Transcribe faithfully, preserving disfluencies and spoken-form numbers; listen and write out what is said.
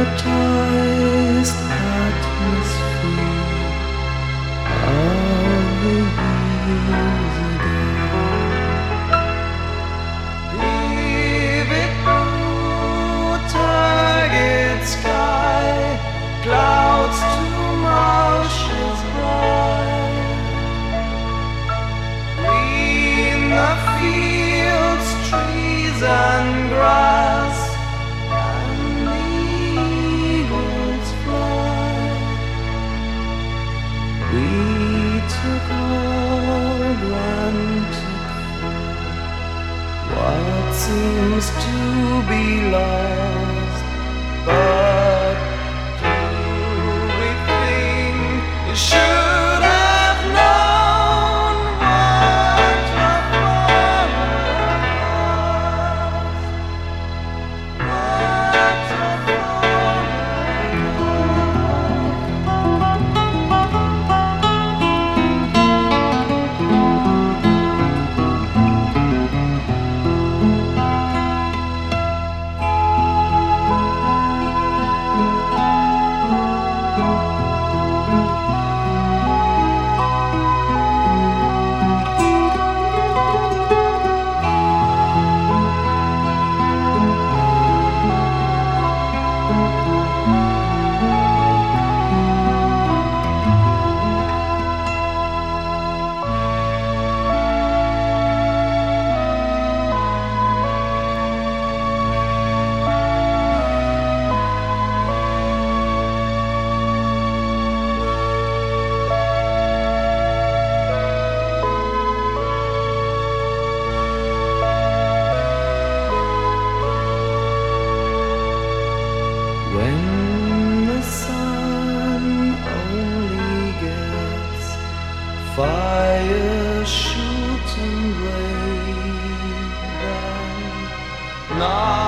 hypnotized atmosphere of the years ago. Vivid blue target sky, clouds to marshes bright, green the fields, trees and grass, and eagles fly. We took all granted for what seems to be lost, but do we think you should have known what the former was? What the when the sun only gets fire shooting brave, then not